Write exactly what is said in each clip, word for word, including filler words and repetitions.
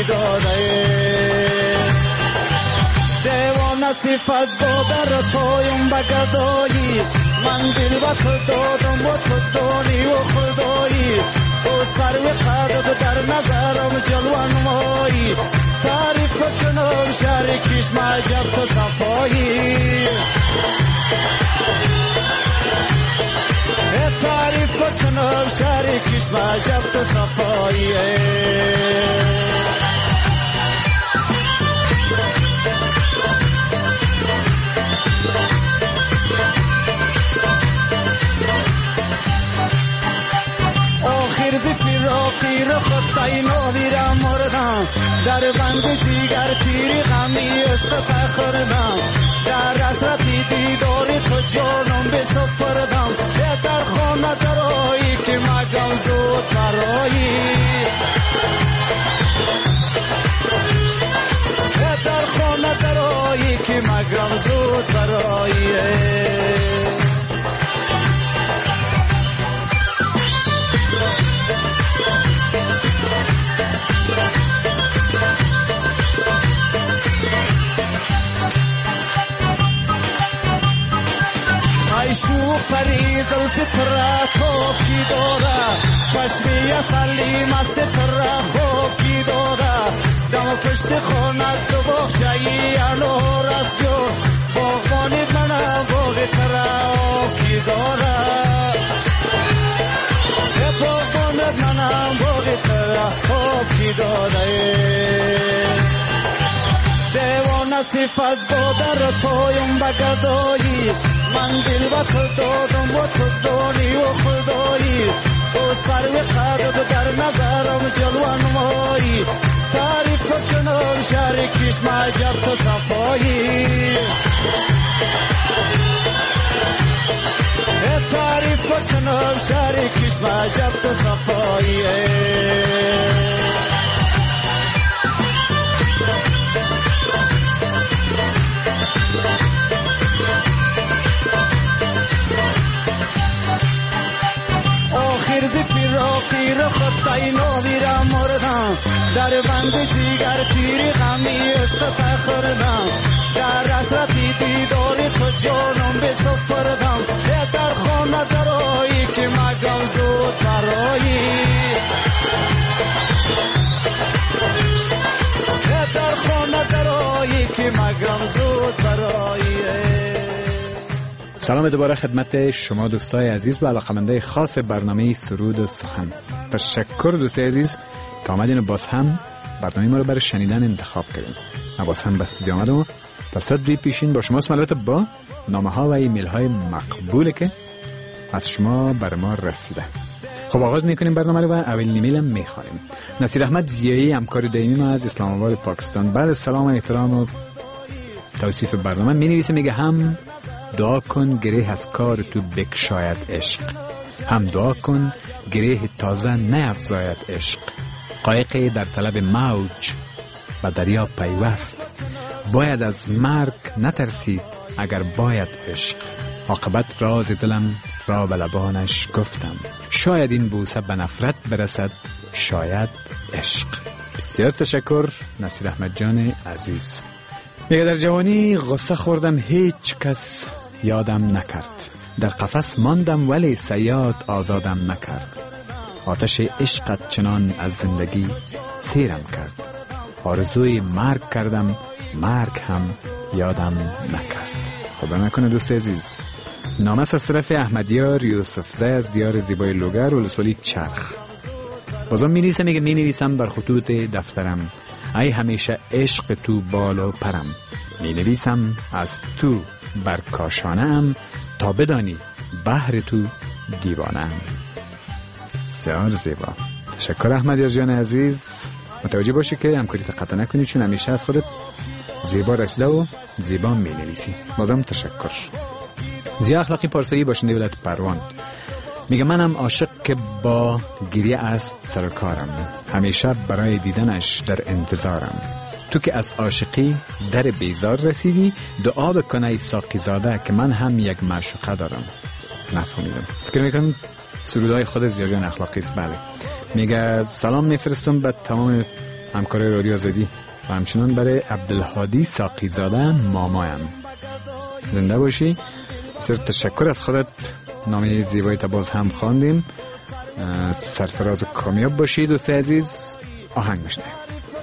کی داده دیوانه صفت بادر تویم بگدایی من دل و تو دادم و تو دانی و خدایی او سر و قدد در نظرم جلوان مایی تعریف کنم شریکیش معجب تو صفایی تعریف کنم شریکیش معجب تو صفایی آخر زی فراقی رو خود تاینا ویرم مردم در بند جیگر تیری غمی عشق فخردم در حسرتی دیداری تو جانم بسپردم در خانه درایی که مگم زود برایی در خانه درایی که مگم زود برایی شو فریز الفطره خوب کی داده چشمی اصلی مست تره خوب کی داده دم پشت خانه تو بخشایی انور از جو باغبانید منم باغ تره خوب کی داده باغبانید منم باغ تره خوب کی داده دیوانه صفت بادر تویم بگدایی من دل و تو دادم و تو دانی و خدایی او سر و قدد در نظرم جلوان مایی تعریف کنم شریکیش معجب تو صفایی تعریف کنم شریکیش معجب تو صفایی آخر زی فراقی رو خود تاینا ویرم مردم در بند جیگر تیری غمی عشق فخردم در حسرتی دیداری تو جانم بسپردم در خانه درایی که مگم زود برایی در خانه درایی که مگم زود برایی. سلام دوباره خدمت شما دوستای عزیز و علاقه‌مندای خاص برنامه سرود و سخن. تشکر دوستای عزیز که آمدین و باز هم برنامه ما رو برای شنیدن انتخاب کردین. من باز هم به استودیو آمدم و تا ساعت دوی پیشین با شما البته با نامه ها و ایمیل های مقبوله که از شما بر ما رسیده. خب آغاز میکنیم برنامه رو و اولین ایمیل هم میخوانیم. نصیر احمد زیایی همکار دائمی ما از اسلام آباد پاکستان بعد سلام و احترام و توصیف برنامه می نویسه، میگه هم دعا کن گره از کار تو بکشاید عشق، هم دعا کن گره تازه نیفزاید عشق. قایقی در طلب موج و دریا پیوست، باید از مرگ نترسید اگر باید عشق. عاقبت راز دلم را به لبانش گفتم، شاید این بوسه به نفرت برسد، شاید عشق. بسیار تشکر نصیر احمد جان عزیز. میگه در جوانی غصه خوردم هیچ کس یادم نکرد، در قفس ماندم ولی صیاد آزادم نکرد. آتش عشقت چنان از زندگی سیرم کرد، آرزوی مرگ کردم مرگ هم یادم نکرد. خدا نکنه دوست عزیز. نامه از طرف احمدیار یوسف زی از دیار زیبای لوگر ولسوالی چرخ. بازم می نویسم، میگه می نویسم بر خطوط دفترم، ای همیشه عشق تو بال و پرم. می نویسم از تو بر کاشانم، تا بدانی بحر تو دیوانم. بسیار زیبا. تشکر احمدیار جان عزیز. متوجه باشی که همکاری قطع نکنی، چون همیشه از خودت زیبا رسیده و زیبا می نویسی. بازم تشکر. زیا اخلاقی پارسایی باشنده ولایت پروان میگه منم عاشق که با گریه است سرکارم، همیشه برای دیدنش در انتظارم. تو که از عاشقی در بیزار رسیدی، دعا بکنه ای ساقی زاده که من هم یک معشوقه دارم. نفهمیدم. فکر میکنم سرودهای خود زیا جان اخلاقی است. بله. میگه سلام میفرستم به تمام همکار رادیو آزادی و همچنان برای عبدالهادی ساقیزاده مامایم. زنده باشی. بسیار تشکر از خودت. نامه زیبایی تا باز هم خواندیم. سرفراز و کامیاب باشی دوست عزیز. آهنگ میشنویم.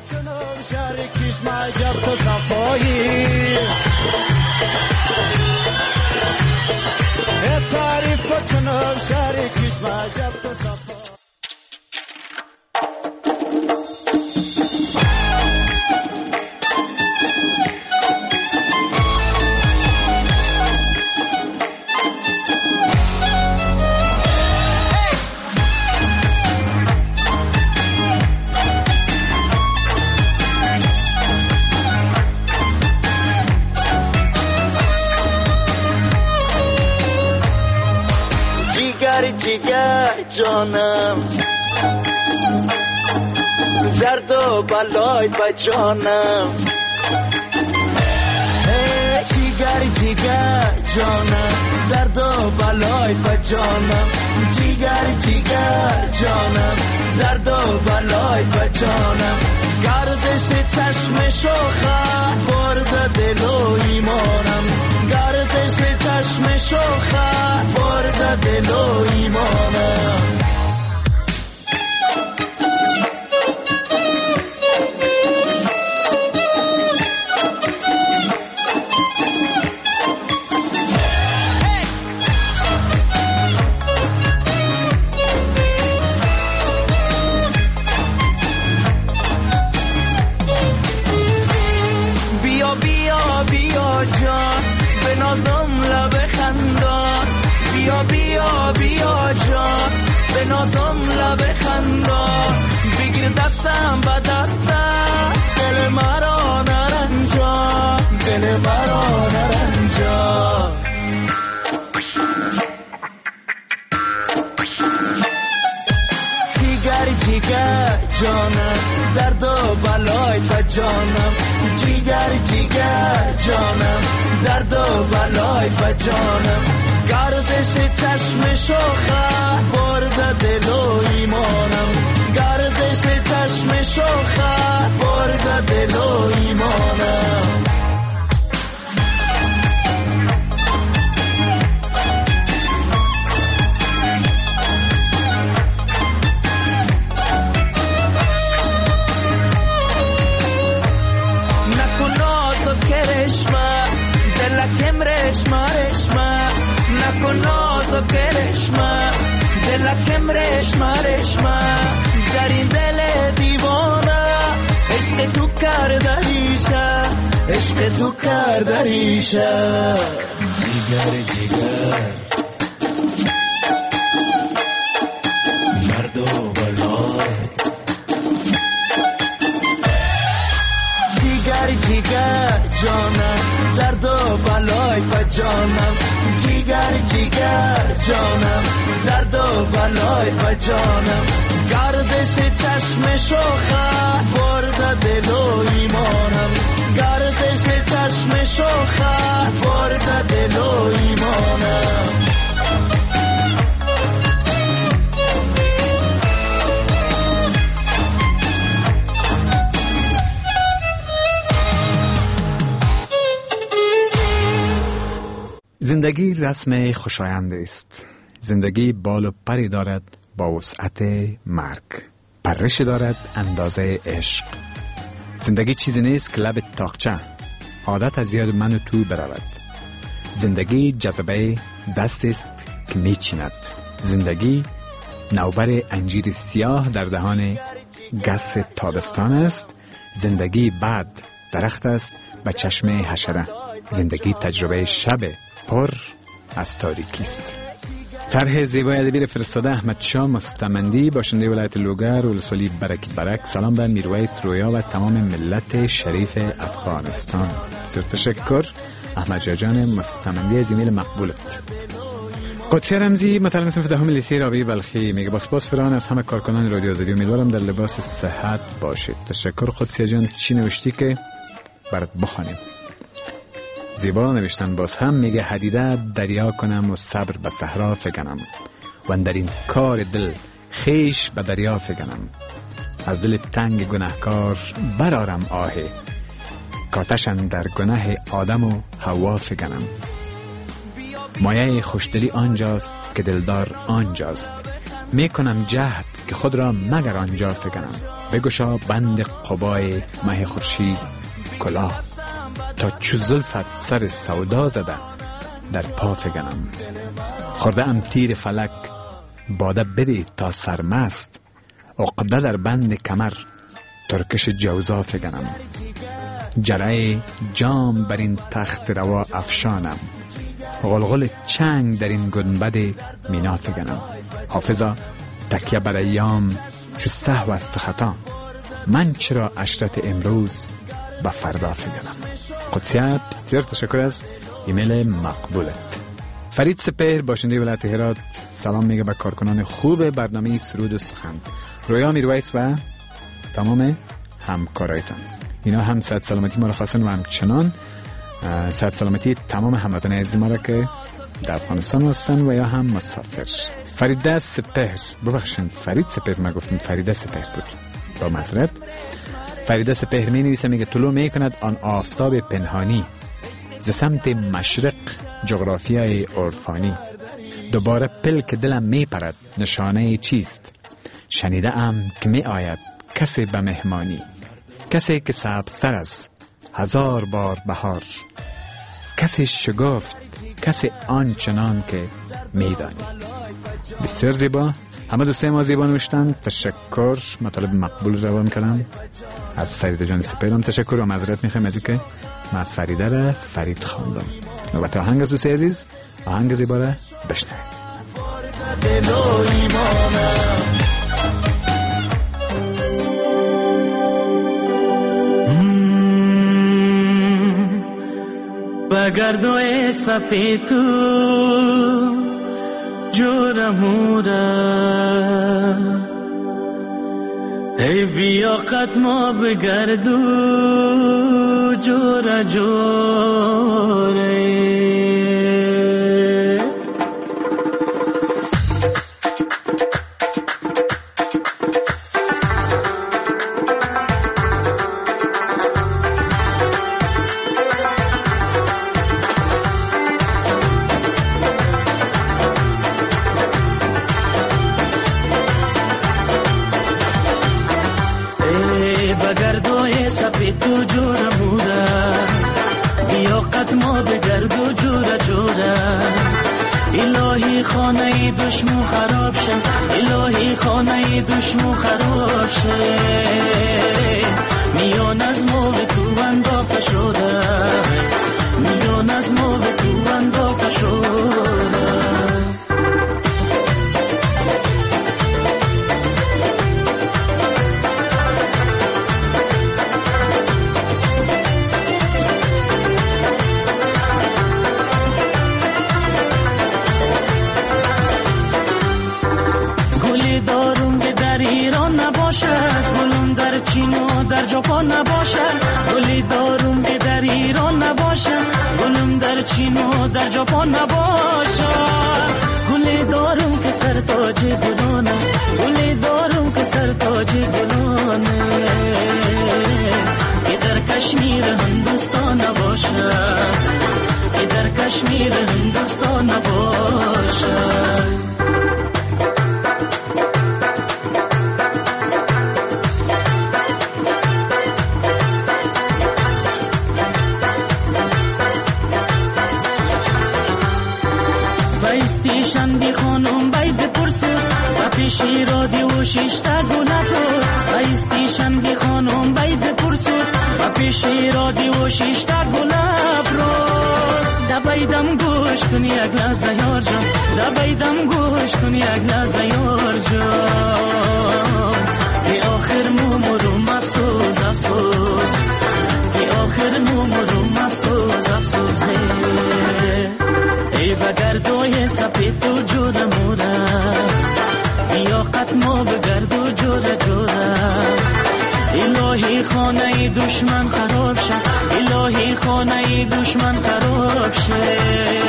جیگر جانم زرد و بلای با جانم جیگر جیگر جانم زرد و بلای با جانم جیگر جیگر جانم زرد و بلای با جانم گردش چشم شوخه برد دل و ایمانم گردش چشم شوخه برد دل و ایمانم بیا بیا جان به نازم لب خندان بگیر دستم با دستم دل مرا نرنجا دل مرا نرنجا جیگر جیگر جانم درد و بلای با جانم جیگر جیگر جانم درد و بلای با جانم گردش چشم شوخه برد دل و ایمانم گردش چشم شوخه برد دل و ایمانم نکن ناز و کرشمه دلکم رشمه رشمه نکن ناز و کرشمه دلکم رشمه رشمه در این دل دیوانه عشق تو کرده ریشه عشق تو کرده ریشه جیگر جیگر مرد و بلای جیگر جیگر جانم درد و بلای با جانم جیگر جیگر جانم درد و بلای با جانم گردش چشم شوخه برد دل و ایمانم گردش چشم شوخه برد دل و ایمانم زندگی رسم خوشایند است. زندگی بال و پری دارد با وسعت مرگ. پرش دارد اندازه عشق. زندگی چیزی نیست که لب تاقچه عادت از یاد من و تو برود. زندگی جذبه دست است که میچیند. زندگی نوبر انجیر سیاه در دهان گس تابستان است. زندگی بعد درخت است و چشم حشره. زندگی تجربه شب پر از تاریکی است. طرح زیبای ادبی فرستاده احمد شاه مستمندی باشنده ولایت لوگر ولسوالی برک برک. سلام به میرویس رویا و تمام ملت شریف افغانستان. بسیار تشکر احمد جان مستمندی از ایمیل مقبولت. قدسی رمزی متعلم صنف دهم لیسه رابعه بلخی میگه با سپاس فران از همه کارکنان رادیو آزادی، امیدوارم در لباس صحت باشید. تشکر قدسی جان. چی نوشتی که برات بخوانیم؟ زیبا نوشتن. باز هم میگه حدیده دریا کنم و صبر به صحرا فگنم و در این کار دل خیش به دریا فگنم. از دل تنگ گناهکار برارم آهی، کاتشن در گناه آدم و حوا فگنم. مایه خوشدلی آنجاست که دلدار آنجاست، میکنم جهد که خود را مگر آنجا فگنم. بگشا بند قبای مه خورشید کلاه، تا چو زلفت سر سودا زده در پا فگنم. خورده ام تیر فلک باده بده تا سرمست، عقده در بند کمر ترکش جوزا فگنم. جرعه جام بر این تخت روا افشانم، غلغل چنگ در این گنبد مینا فگنم. حافظا تکیه بر ایام چو سهو است خطا، من چرا عشرت امروز به فردا فگنم. قدسیه بسیار تشکر از ایمیل مقبولت. فرید سپهر باشنده ولایت هرات سلام میگه به کارکنان خوب برنامه سرود و سخن، رویا میرویس و تمام همکارایتان. اینا هم صحت سلامتی ما را خواستن و همچنان صحت سلامتی تمام هموطنان عزیز ما را که در افغانستان هستن و یا هم مسافر. فرید سپهر، ببخشید فرید سپهر، ما گفتم فرید سپهر بود، با معذرت. فرید سپهر می نویسه، میگه طلوع می کند آن آفتاب پنهانی ز سمت مشرق جغرافیای عرفانی، دوباره پلک دلم می پرد نشانه چیست؟ شنیده ام که می آید کسی به مهمانی، کسی که سبزتر از هزار بار بهار، کسی شگفت، کسی آنچنان که میدانی. بسیار زیبا. همه دوستای ما زیبا نوشتن، تشکر. مطالب مقبول روان کردم. از فرید جان سپهرم تشکر و معذرت میخوایم از اینکه من فریده را فرید خواندم. نوبت آهنگ از دوستای عزیز، آهنگ زیبا را بشنوید. بگردو سپیتو جورا مورا، ای بیا قدما بگردو جورا جوره. سپیدو جورا مورا، بیا قدما بگردو جورا جورا. الهی خانه دشمن خراب شه، الهی خانه دشمن خراب شه. میان از مو به تو انداخته شده، میان از مو به تو انداخته شده. گلم در چین و در ژاپن نباشد، گلی دارم که در ایران نباشد، گلم در چین و در ژاپن نباشد. گلی دارم که سر تاج گلانه، گلی دارم که سر تاج گلانه، که در کشمیر هندوستان نباشد، که در کشمیر هندوستان نباشد. بایستیشن خانم باید پرسوز و پیشی رادی و شیشتا گونه فروز. بایستیشن خانم باید پرسوز و پیشی رادی و شیشتا گونه فروز. دا بایدم گوش کنی یک لحظه یار جان، دا بایدم گوش کنی یک لحظه یار جان. که آخر مومروم افسوس افسوس، که آخر مومروم افسوس افسوس ہے. ای بگردوی سپیدو جورا مورا، بیا قدما بگردو جورا جورا. الهی خانه دشمن خراب شه، الهی خانه دشمن خراب شه.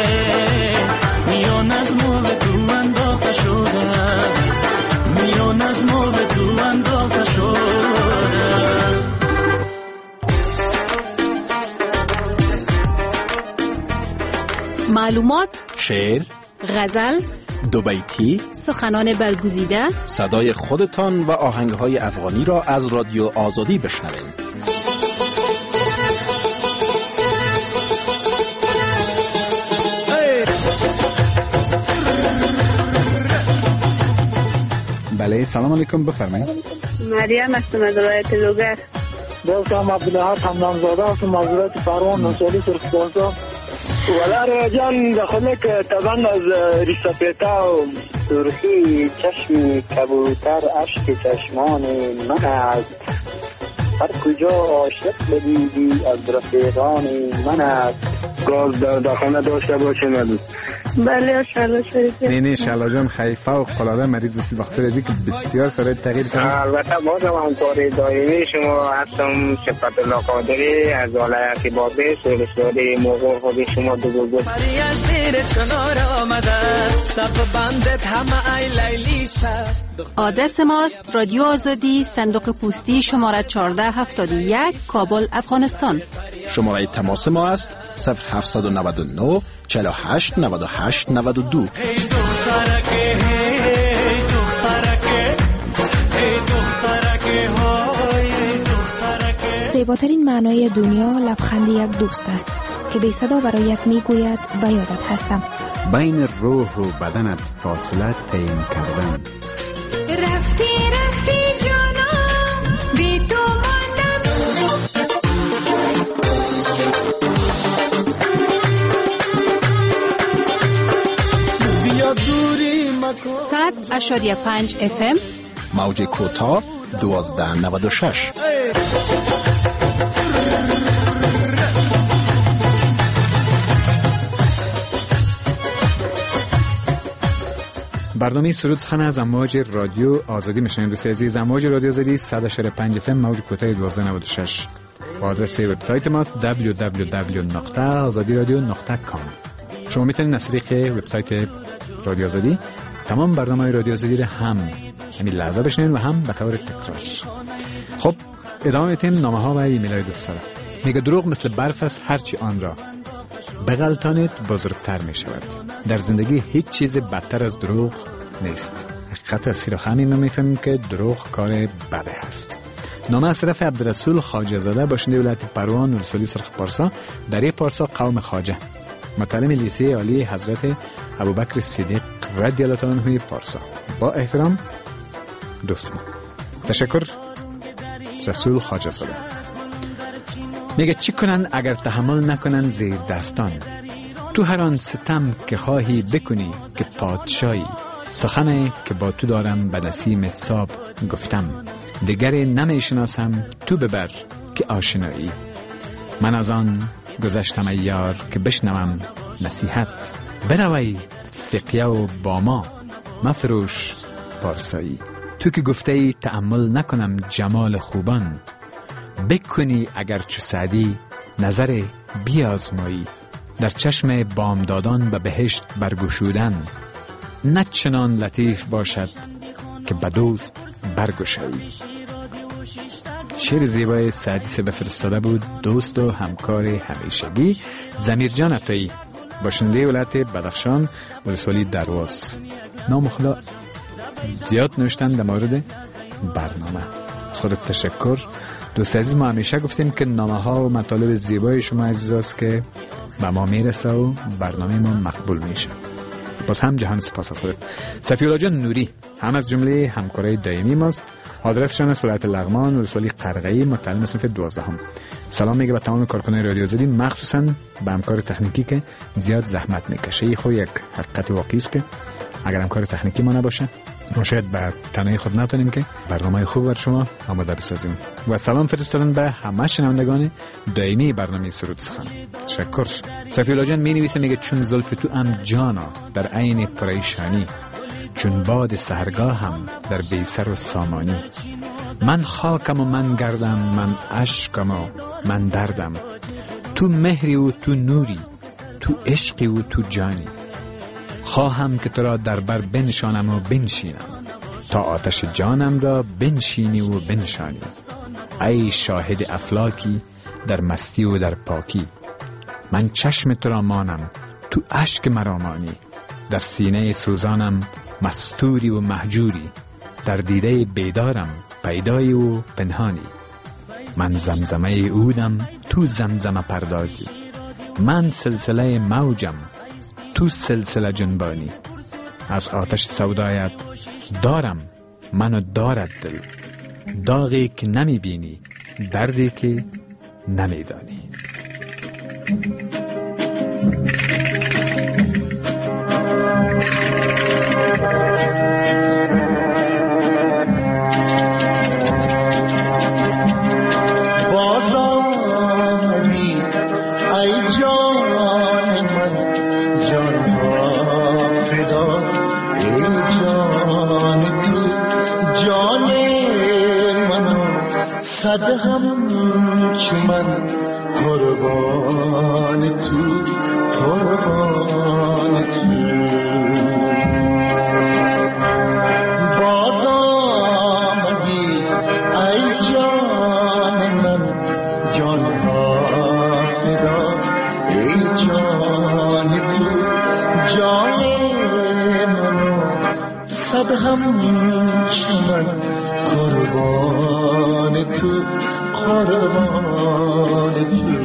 میان از مو به تو انداخته شده، میان از مو به تو انداخته شده. معلومات، شعر، غزل، دو بیتی، سخنان برگزیده، صدای خودتان و آهنگهای افغانی را از رادیو آزادی بشنوید. بله، سلام علیکم، بفرمایید. مریم هستم از ولایت لوگر. دوستم عبدالحق حمدانزاده هستم از ولایت پروان نوسالی سرخپارسا. ولی جان داخل که طبعا از ریسپیتا و سرخی چشم کبوتر اشک چشمان من است. هر کجا عاشق بدیدی از رفیقان من است. گاز در داخل داشته باشه ندید. بله شالا شریفی. نه نه شالا جان خیلی فوق العاده مریض سی وقت رزی که بسیار سریع تغییر کنه. البته بازم همکار دائمی شما هستم. صفت الله قادری از ولایت بابی سرسوری موقع خود شما دو بزرگ مریا زیر چنار آمده سب بندت همه ای لیلی شد. آدرس ماست رادیو آزادی، صندوق پستی شماره چهارده هفتاد و یک، کابل، افغانستان. شماره تماس ما است صفر هفت نه نه چهل و هشت نود و هشت نود و دو. زیباترین معنای دنیا لبخند یک دوست است که بی صدا برایت میگوید به یادت هستم. بین روح و بدنت فاصله تعیین کردن. رفتی رفتی جانم بی تو ماندم. بیا دوری مکن. صد اشاریه پنج اف ام، موج کوتاه دوازده نود و شش. برنامه سرود سخن از امواج رادیو آزادی میشنید. دوستان عزیز، امواج رادیو آزادی صد و پنج اف ام موج کوتاه دوازده نود و شش. آدرس وبسایت ماست دبلیو دبلیو دبلیو دات آزادی رادیو دات کام. شما میتونید از طریق وبسایت رادیو آزادی تمام برنامه‌های رادیو آزادی رو هم همین لحظه بشنوید و هم به طور تکرار. خب ادامه میدیم نامه ها و ایمیل های دوستان. میگه دروغ مثل برف است، هرچی آن را بغلطانید بزرگتر می شود. در زندگی هیچ چیز بدتر از دروغ نیست. حقیقت از سیر همین میفهمیم که دروغ کار بده است. نامه از طرف عبدالرسول خواجه زاده، باشنده ولایت پروان نورسولی سرخپارسا، در پارسا قوم خواجه، متعلم لیسه عالی حضرت ابوبکر صدیق رضی الله عنه پارسا. با احترام دوست ما. تشکر رسول خواجه زاده. میگه چی کنن اگر تحمل نکنن زیر دستان؟ تو هر آن ستم که خواهی بکنی که پادشاهی. سخنه که با تو دارم به نسیم صاب گفتم. دیگری نمیشناسم تو ببر که آشنایی. من از آن گذشتم ای یار که بشنوم نصیحت. بروی فقیه و با ما مفروش پارسایی. تو که گفته ای تأمل نکنم جمال خوبان. بکنی اگر چو سعدی نظر بیازمایی. در چشم بامدادان به بهشت برگشودن. نه چنان لطیف باشد که به دوست برگشایی. شعر زیبای سعدی سه بفرستاده بود دوست و همکار همیشگی ضمیر جان عطایی، باشنده ولایت بدخشان ولسوالی درواز. نام خدا زیاد نوشتن در مورد برنامه. خودت تشکر دوست عزیز. ما همیشه گفتیم که نامه ها و مطالب زیبای شما عزیز است که به ما میرسه و برنامه ما مقبول میشه. باز هم جهان سپاس از خودت. صفی الله جان نوری هم از جمله همکارای دائمی ماست. آدرسشان است ولایت لغمان ولسوالی قرغه‌ای، متعلم صنف دوازدهم. سلام میگه به تمام کارکنان رادیو آزادی، مخصوصا به همکار تکنیکی که زیاد زحمت میکشه. خو یک حقیقت واقعی است که اگر همکار تکنیکی ما نباشه ما شاید به تنهایی خود نتونیم که برنامه خوب بر شما آماده بسازیم. و سلام فرستادن به همه شنوندگان دائمی برنامه سرود سخن. تشکر. صفی الله جان می نویسه میگه چون زلف تو ام جانا در عین پریشانی، چون باد سحرگاه هم در بیسر و سامانی. من خاکم و من گردم، من اشکم و من دردم. تو مهری و تو نوری، تو عشقی و تو جانی. خواهم که تو را در بر بنشانم و بنشینم، تا آتش جانم را بنشینی و بنشانی. ای شاهد افلاکی در مستی و در پاکی. من چشم تو را مانم تو اشک مرامانی، در سینه سوزانم مستوری و مهجوری، در دیده بیدارم پیدایی و پنهانی. من زمزمه اودم تو زمزمه پردازی، من سلسله موجم تو سلسله جنبانی. از آتش سودایت دارم منو دارد دل، داغی که نمی بینی، دردی که نمی دانی. صد هم چمن قربان تو، قربان تو. باز آمدی ای جان من، جان ها فدا ای جان تو، جان منو صد هم چمن قربان تو، قربان تو.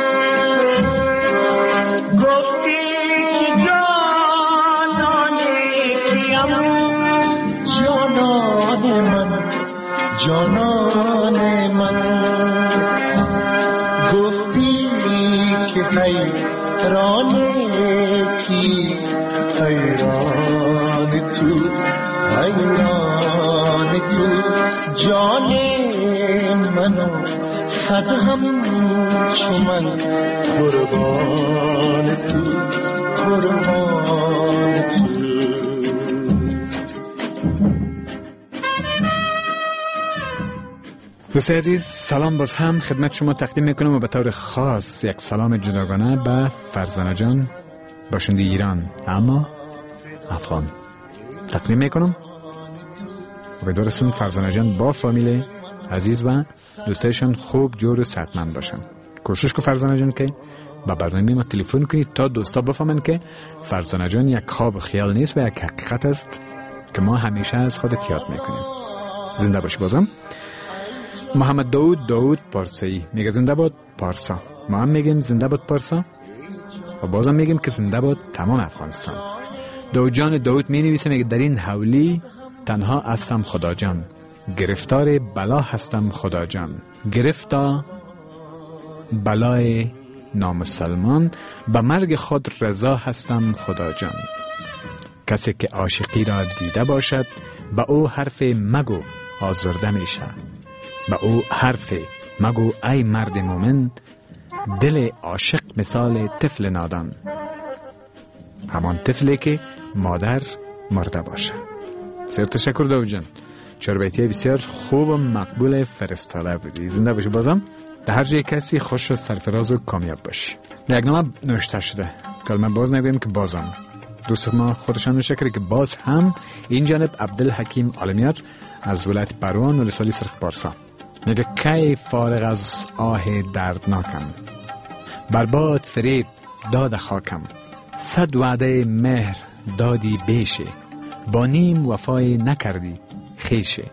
گفتی جانانه ران کی حیران تو حیران تو جان منو صد هم چو من قربان تو قربان تو. دوست عزیز سلام باز هم خدمت شما تقدیم میکنم و به طور خاص یک سلام جداگانه به فرزانه جان باشنده ایران اما افغان تقدیم میکنم و به درستون فرزانه جان با فامیل عزیز و دوستایشان خوب جور و صحتمند باشن. کوشش کو فرزانه جان که با برنامه ما تلفن کنید تا دوستا بفهمن که فرزانه جان یک خواب خیال نیست و یک حقیقت است که ما همیشه از خودت یاد میکنیم. زنده باشی. بازم محمد داود داود پارسایی میگه زنده باد پارسا. ما هم میگیم زنده باد پارسا و بازم میگیم که زنده باد تمام افغانستان. داود جان داود می نویسه میگه در این حولی تنها هستم خدا جان، گرفتار بلا هستم خدا جان، گرفتا بلای نامسلمان، به مرگ خود رضا هستم خدا جان. کسی که عاشقی را دیده باشد به او حرف مگو آزرده میشه، به او حرف مگو ای مرد مومن، دل عاشق مثال طفل نادان، همان طفلی که مادر مرده باشه. بسیار تشکر داود جان، چهار بیتی بسیار خوب و مقبول فرستاده بودی. زنده باشی. بازم در هر جای کسی خوش و سرفراز و کامیاب باشی. در یک نامه نوشته شده کلمه باز نگویم که بازم دوست ما خودشان نشکره که باز هم این جانب عبدالحکیم عالمیار از ولایت پروان و رسالی سرخ پارسا میگه کی فارغ از آه دردناکم، برباد فریب داد خاکم، صد وعده مهر دادی بیشه، با نیم وفای نکردی خیشه،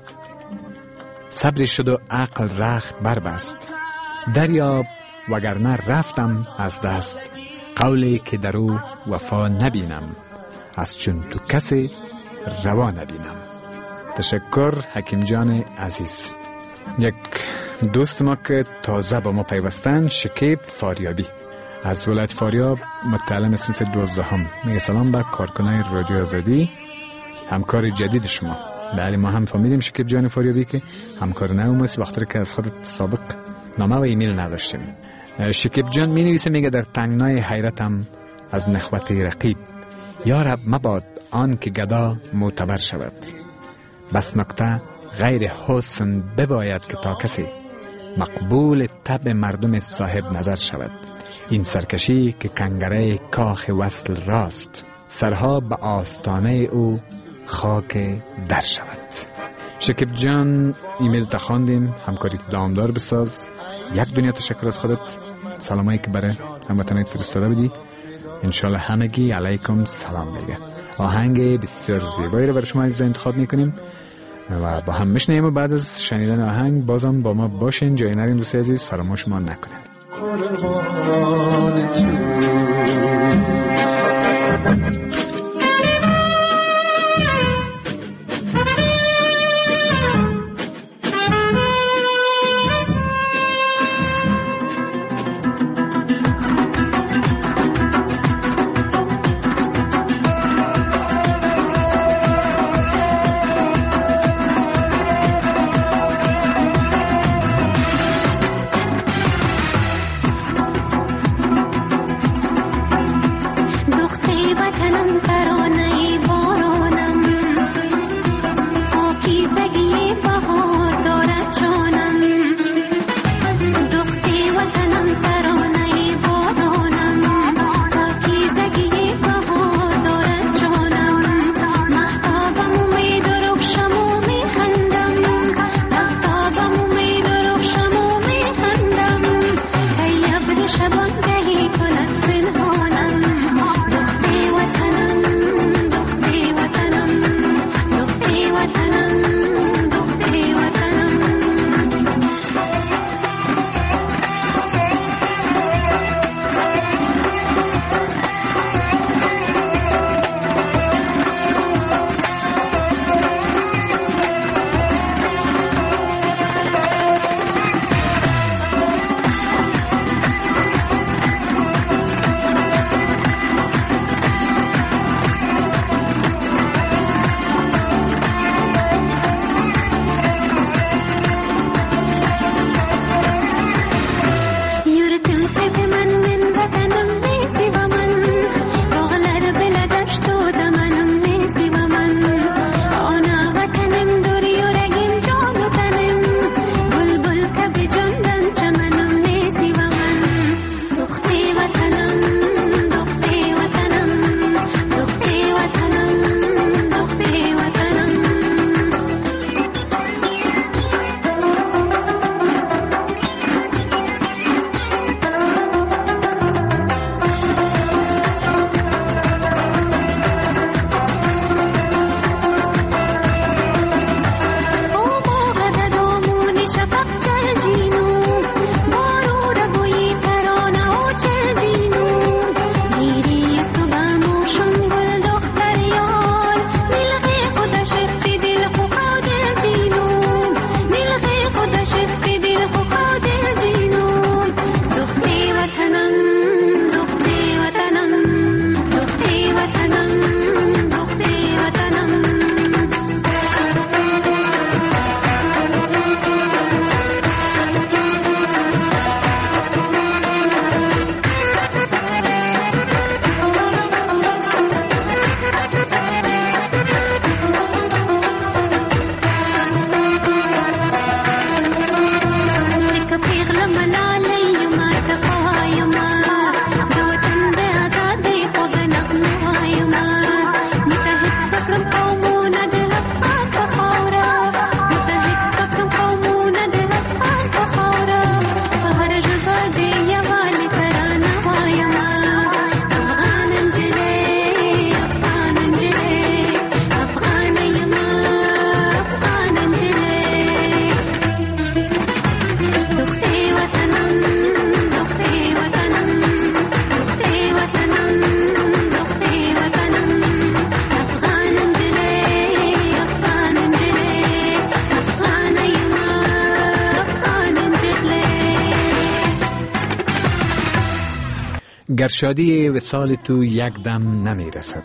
صبر شد و عقل رخت بربست، دریاب وگرنه رفتم از دست، قولی که در او وفا نبینم، از چون تو کسی روا نبینم. تشکر حکیم جان عزیز. یک دوست ما که تازه با ما پیوستن، شکیب فاریابی از ولایت فاریاب، متعلم صنف دوازدهم، میگه سلام به کارکنای رادیو آزادی، همکار جدید شما. بله ما هم فهمیدیم شکیب جان فاریابی که همکار نو است، وقتی که از خودت سابق نامه و ایمیل نداشتیم. شکیب جان می نویسه میگه در تنگنای حیرتم از نخوت رقیب، یا رب مباد آن که گدا معتبر شود، بس نکته غیر حسن بباید که تا کسی مقبول طبع مردم صاحب نظر شود، این سرکشی که کنگره کاخ وصل راست، سرها به آستانه او خاک در شود. شکیب جان ایمیل تخواندیم، همکاری دوامدار بساز. یک دنیا تشکر از خودت، سلامایی که برای هموطنانت فرستاده بودی. انشالله همگی علیکم سلام میگه. آهنگ بسیار زیبایی رو برای شما عزیزان انتخاب میکنیم و با هم میشنیم و بعد از شنیدن آهنگ بازم با ما باشین، جای نرین دوست عزیز، فراموش ما نکنین. گر شادی وصال تو یک دم نمی رسد،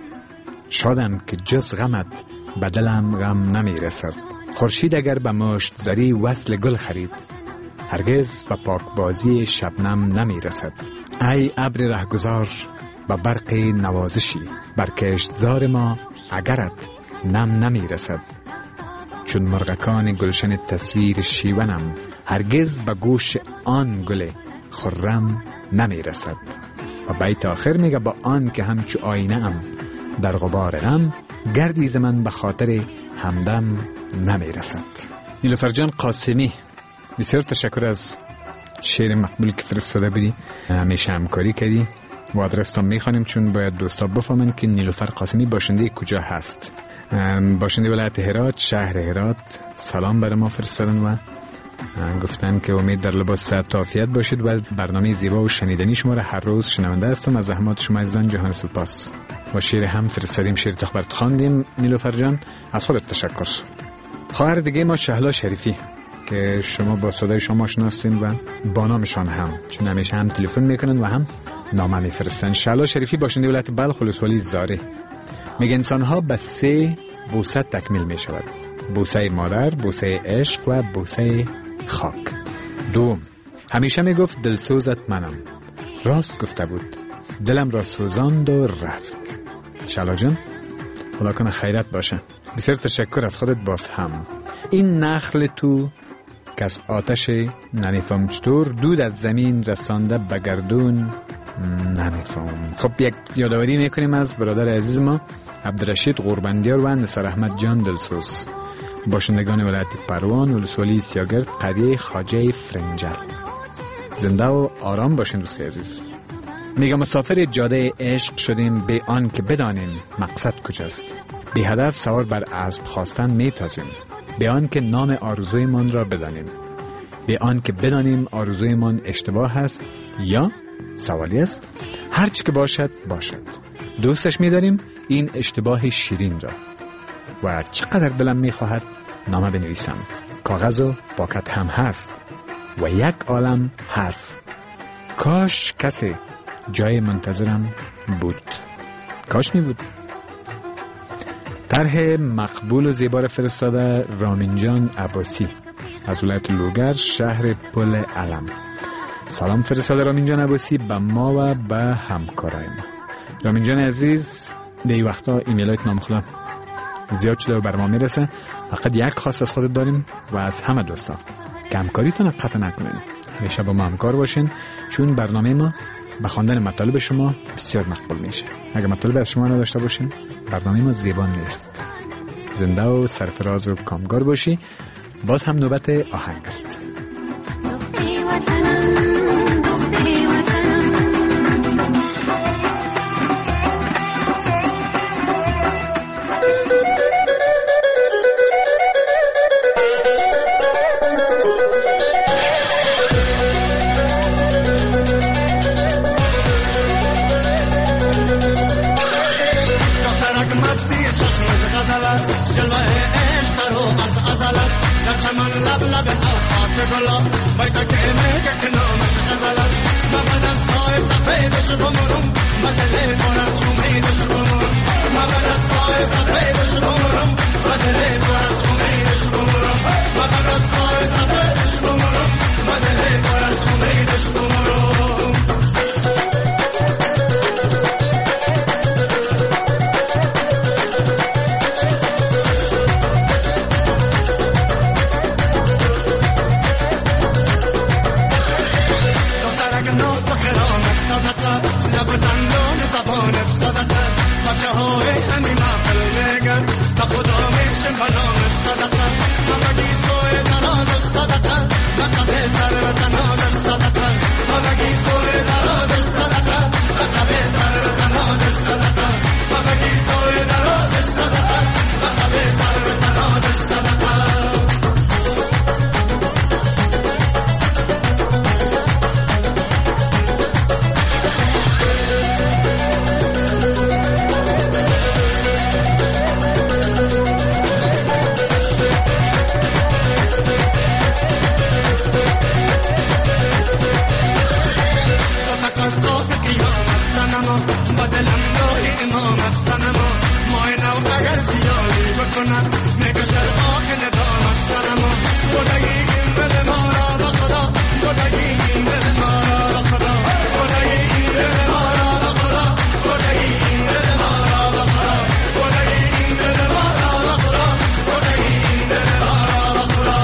شادم که جز غمت به دلم غم نمی رسد. خورشید اگر به مشت زری وصل گل خرید، هرگز به پاکبازی شبنم نمی رسد. ای ابر رهگذار به برق نوازشی، بر کشتزار ما اگرت نم نمی رسد. چون مرغکان گلشن تصویر شیونم، هرگز به گوش آن گل خرم نمی رسد. و بیت آخر میگه با آن که همچو آینه ام در غبار غم، گردی ز من به خاطر همدم نمی رسد. نیلوفر جان قاسمی، بسیار تشکر از شعر مقبول که فرستاده بودی، همیشه همکاری کردی و آدرس می میخوانیم چون باید دوستا بفهمن که نیلوفر قاسمی باشنده کجا هست. باشنده ولایت هرات، شهر هرات. سلام برای ما فرستادن و گفتن که امید در لباس صحت و عافیت باشید و برنامه زیبا و شنیدنی شما را هر روز شنونده هستم. از زحمات شما عزیزان جهان سپاس. و شعر هم فرستادیم، شعر تو برات خواندیم. نیلوفر جان از خودت تشکر. خواهر دیگه ما شهلا شریفی که شما با صدای شما آشنا هستین و با نامشان هم، چون همیشه هم تلفن میکنن و هم نامه میفرستن. شهلا شریفی باشنده ولایت بلخ ولسوالی زاره میگه انسان ها به سه بوسه تکمیل می شود: بوسه مادر، بوسه عشق و بوسه خاک. دوم، همیشه می گفت دلسوزت منم. راست گفته بود، دلم را سوزاند و رفت. شهلا جان خدا کنه خیرت باشه. بسیار تشکر از خودت. باز هم این نخل تو که از آتش نمیفهم چطور دود از زمین رسانده به گردون نمیفهم. خب یک یادآوری میکنیم از برادر عزیز ما عبدالرشید قربندیار و نثار احمد جان دلسوز، باشندگان ولایت پروان ولسوالی سیاگرد قریه خواجه فرنجل. زنده و آرام باشین دوستی عزیز. میگم مسافر جاده عشق شدیم به آن که بدانیم مقصد کجاست. بی هدف سوار بر اسب خواستن میتازیم، به آن که نام آرزویمان را بدانیم، به آن که بدانیم آرزویمان اشتباه است یا سوالی است. هر چی که باشد باشد، دوستش می‌داریم این اشتباه شیرین را. و چقدر دلم می‌خواهد نامه بنویسم، کاغذ و پاکت هم هست و یک عالم حرف. کاش کسی جای منتظرم بود، کاش می بود. طرح مقبول و زیبا فرستاده رامین جان عباسی از ولایت لوگر، شهر پل علم. سلام فرستاده رامین جان عباسی به ما و به همکارای ما. رامین جان عزیز، دی وقتا ایمیلایت نامخلا زیاد شده و بر ما میرسه. فقط یک خواست از خودت داریم و از همه دوستا که همکاریتون قطع نکنین، همیشه با ما همکار باشین، چون برنامه ما به خواندن مطالب شما بسیار مقبول میشه. اگر مطالب از شما نداشته باشین برنامه ما زیبا نیست. زنده و سرفراز و کامگار باشی. باز هم نوبت آهنگ است. لب تنگو و دلم داری امامت سنما ماه نو اگر زیادی بکنم میکشد آخ ندامت سنما خدایی این دل ما را به خدا خدایی این دل ما را به خدا خدایی این دل ما را به خدا خدایی این دل ما را به خدا خدایی این دل ما را به خدا خدایی این دل ما را به خدا.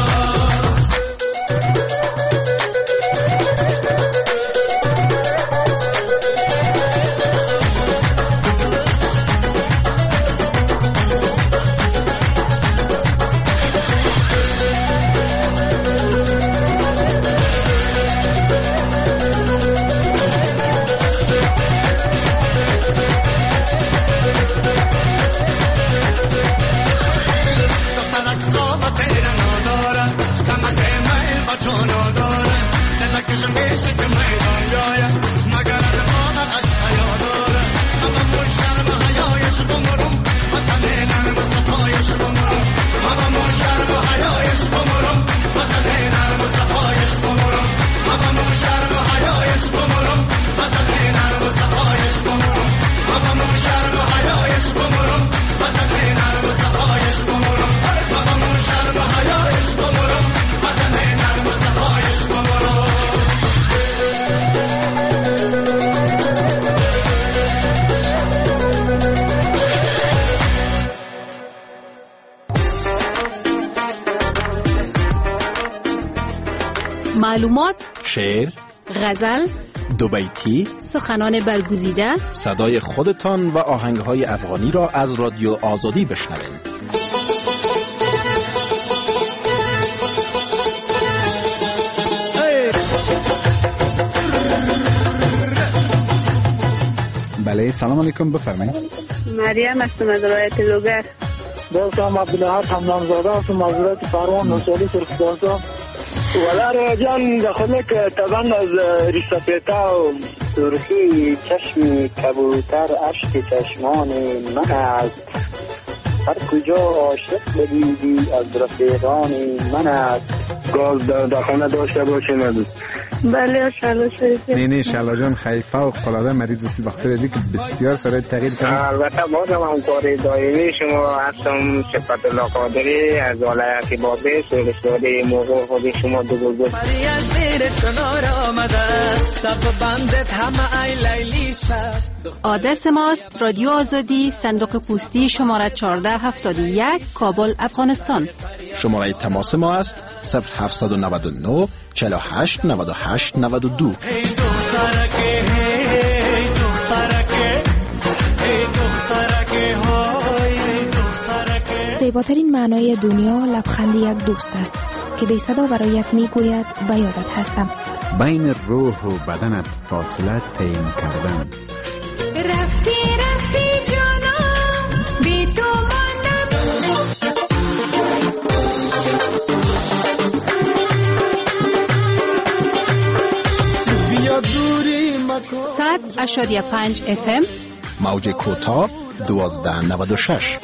معلومات، شعر، غزل، دو بیتی، سخنان برگزیده، صدای خودتان و آهنگهای افغانی را از رادیو آزادی بشنوید. بله، سلام علیکم، بفرمایید. مریم هستم از ولایت لوگر. دوستم عبدالله حمدانزاده هستم از ولایت فروان نوسالی سرخپاسا. ولاره جان دخلک طبعا از ریسپیتا و سرخی چشم کبوتر عشق چشمان من است. هر کجا عاشق بدیدی از رفیقان من است. گاز در خانه داشته باشه ندید. بله شالا شریفه. نه نه شالا جان خیفه و قلاده مریض سی وقت رزی که بسیار سرای تغییر کنه. البته بازم همکاری دائمی شما هستم. صفت الله قادری از ولایت بابی سرسوری موقع خود شما دو گل بود. مریا زیر چنار آمده سب بندت همه ای لیلی شد. آدرس ماست رادیو آزادی، صندوق پستی شماره چهارده هفتاد و یک، کابل، افغانستان. شماره تماس ما است صفر هفت نه نه چهل و هشت نود و هشت نود و دو. ای دخترکه ای دخترکه ای دخترکه های ای دخترکه. زیباترین معنای دنیا لبخند یک دوست است که بی صدا برایت میگوید به یادت هستم. بین روح و بدنت فاصله تعیین کردن. رفتی رفتی جانم بی تو ماندم. صد اشاریه پنج اف ام، موج کوتاه دوازده نود و شش.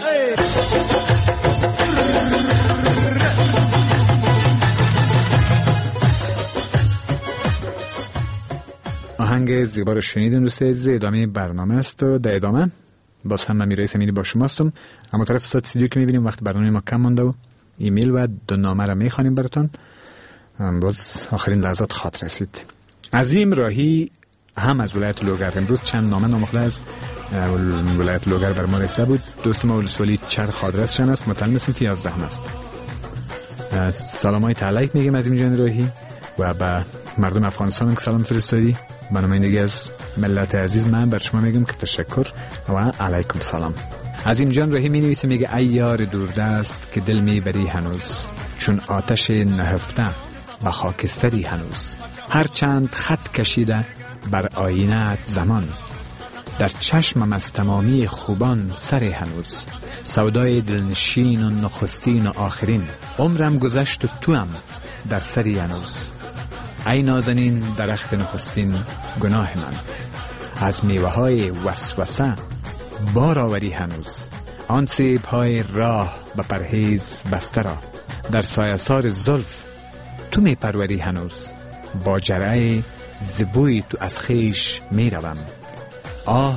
آهنگ زیبا رو شنیدین دوستای عزیز. ادامه برنامه است و در ادامه باز هم من میرای سمینی با شما هستم. اما طرف ساعت استودیو که میبینیم وقت برنامه ما کم مونده و ایمیل و دو نامه را میخوانیم براتون. باز آخرین لحظات خاطر رسید. عظیم راهی هم از ولایت لوگر امروز چند نامه نامخده از ولایت لوگر بر ما رسیده بود. دوست ما ولسوالی چرخ آدرسشان است، متعلق سمت یازده است. سلام های تعلیق میگیم از این جان راهی و به مردم افغانستان که سلام فرستادی. به نمایندگی از ملت عزیز من بر شما میگم که تشکر و علیکم سلام. عظیم جان راهی می نویسه، میگه ای یار دوردست که دل میبری هنوز، چون آتش نهفته به خاکستری هنوز. هر چند خط کشیده بر آینه زمان، در چشمم از تمامی خوبان سر هنوز. سودای دلنشین و نخستین و آخرین، عمرم گذشت و توام در سری هنوز. ای نازنین درخت نخستین گناه من، از میوه های وسوسه بار آوری هنوز. آن سیب های راه به پرهیز بسته را، در سایه‌سار زلف تو می پروری هنوز. با جرعه زبوی تو از خیش می روم، آه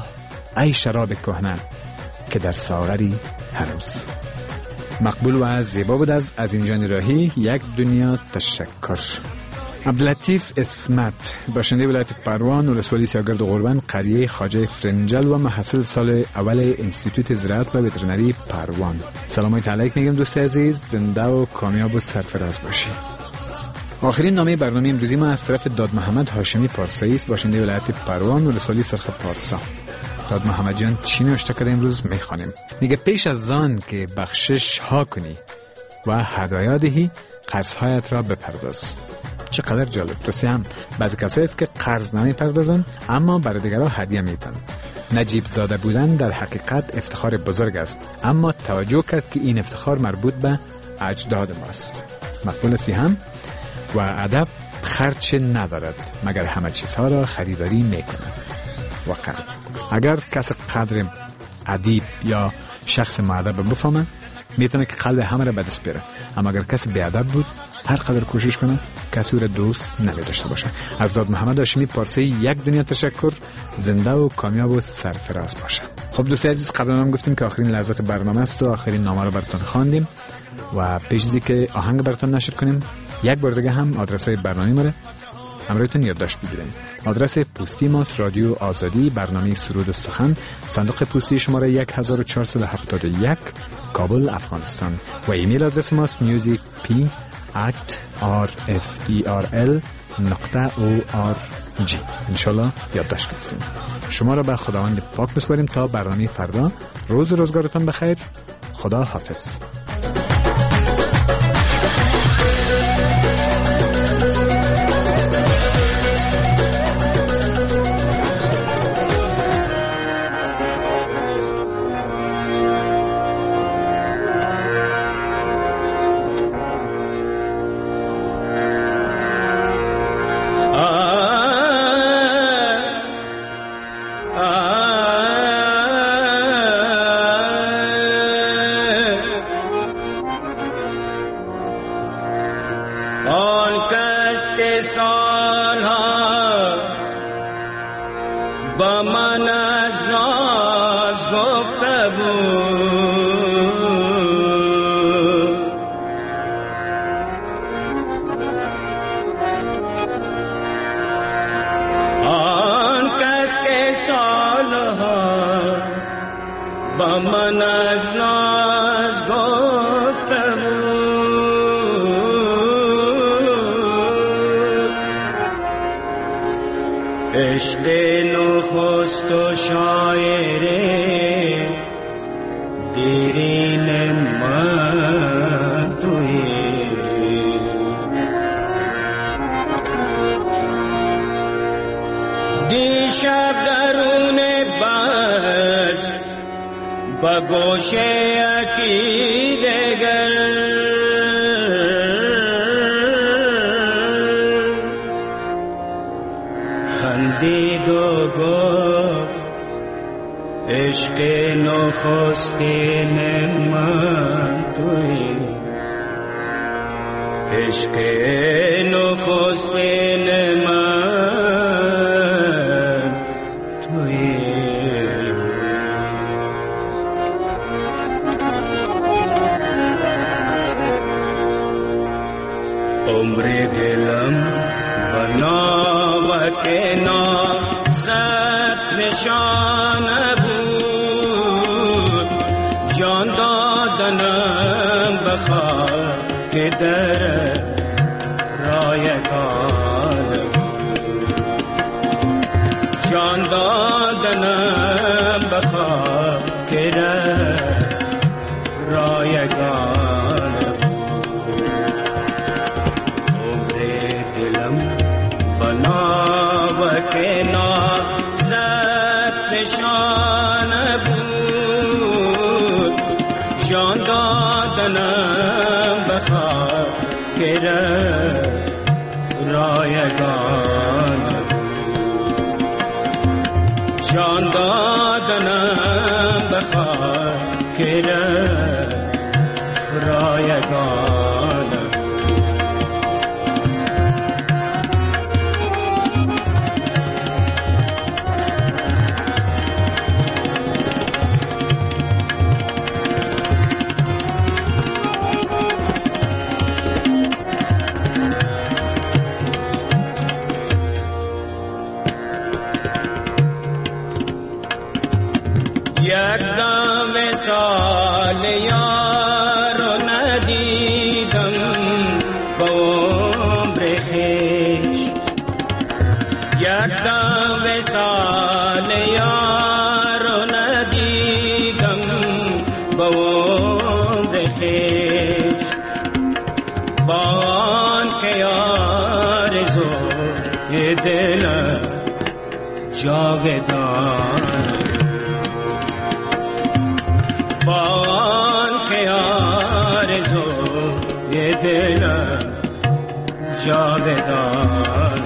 ای شراب کهنه که در ساغری هنوز. مقبول و زیبا بود از از این راهی یک دنیا تشکر. عبداللطیف اسمت، باشنده ولایت پروان، ولسوالی سیاگرد قربان، قریه خواجه فرنجل و محصل سال اول انستیتوت زراعت و وترنری پروان. سلامت علیک میگم دوست عزیز، زنده و کامیاب و سرفراز باشی. آخرین نامه برنامه امروزی ما از طرف داد محمد هاشمی پارسایی است، باشنده ولایت پروان، ولسوالی سرخ پارسا. داد محمد جان چی نوشته کرده امروز میخوانیم. میگه پیش از آن که بخشش ها کنی و هدایا دهی، قرض‌هایت را بپرداز. چقدر جالب. راستی هم بعضی کسایی است که قرض نمیپردازن اما برای دیگرها هدیه میدن. نجیب زاده بودن در حقیقت افتخار بزرگ است، اما توجه کرد که این افتخار مربوط به اجداد ماست. مقبول است هم. و ادب خرچ ندارد مگر همه چیزها را خریداری میکند. واقعا اگر کس قدر ادیب یا شخص مؤدب بفهمه میتونه که قلب همه را به دست بیاره، اما اگر کسی بیادب بود هر قدر کوشش کنه کسی را دوست نمی‌داشته باشه. از داد محمد هاشمی پارسی یک دنیا تشکر، زنده و کامیاب و سرفراز باشه. خب دوست عزیز، قبلا هم گفتیم که آخرین لحظات برنامه است و آخرین نامه رو براتون خواندیم و پیش از اینکه آهنگ براتون نشر کنیم یک بار دیگه هم آدرس های برنامه ما رو همراهتون یادداشت بگیرید. آدرس پستی ماست رادیو آزادی، برنامه سرود و سخن، صندوق پستی شماره یک هزار و چهارصد و هفتاد و یک، کابل، افغانستان. و ایمیل آدرس ماست musicp at rfdrl نقطه org. انشالله یادداشت کنید. شما را به خداوند پاک بسپاریم تا برنامه فردا. روز روزگارتان بخیر. خدا حافظ. عشق نخست و شاعر دیرین من تویی، دیشب درون بس با گوشه یکی دگر خندید و گفت عشق نخستین من تویی، عشق نخستین من تویی. عمر دلم بنا و کنازت نشانه بود، جان دادنم بخواه که در رایگانه بود، جان دادنم بخواه که در رایگانه بود. عمر دلم بنا و کنازت نشانه بود، جان دادنم بخواه که رایگانه بود، جان دادنم بخواه که رایگانه. یک دم وصال یار ندیدم با عمر خویش، یک دم وصال یار ندیدم با عمر خویش، با آنکه آرزوی دلم جاودان، با آنکه آرزوی دلم جاودان،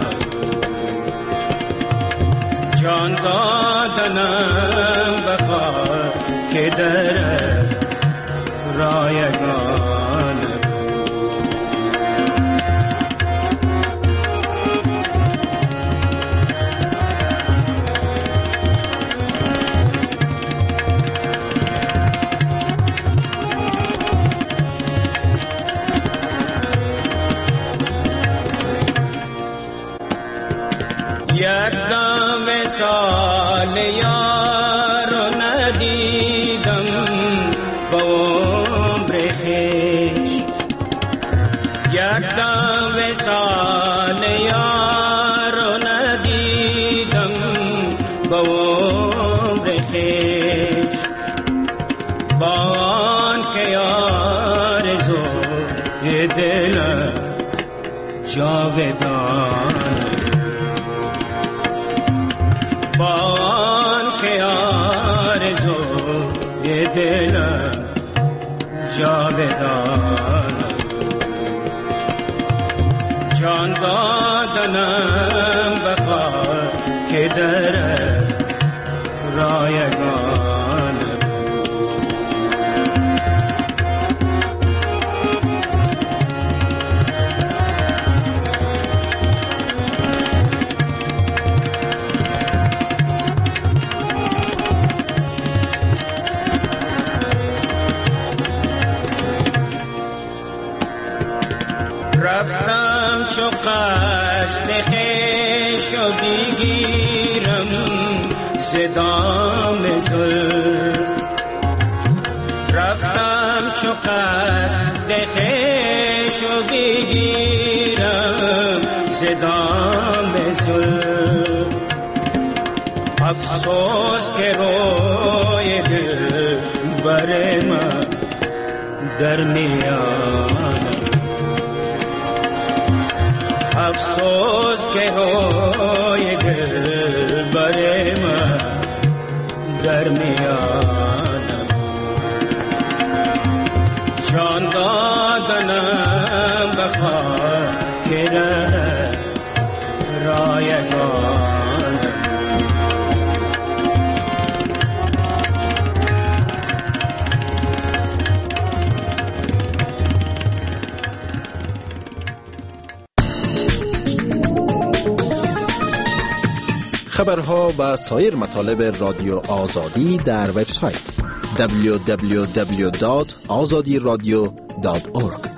جان دادنم بخواه که در رایگان، یک دم وصال یار ندیدم با عمر خویش، یک دم وصال یار ندیدم با عمر خویش، با آنکه آرزوی دلم جاودان، با آنکه آرزوی دلم جاودان، جان دادنم بخواه که در رایگان، رفتم چو قصد خویش و بگیرم ز دام ظلم، رفتم چو قصد خویش و بگیرم ز دام ظلم، افسوس که روی دل بر من در میان، افسوس که روی دل بر من در میانم، جان دادنم بخواه که رایگان، خبرها و سایر مطالب رادیو آزادی در وبسایت دبلیو دبلیو دبلیو دات آزادی رادیو دات اورگ.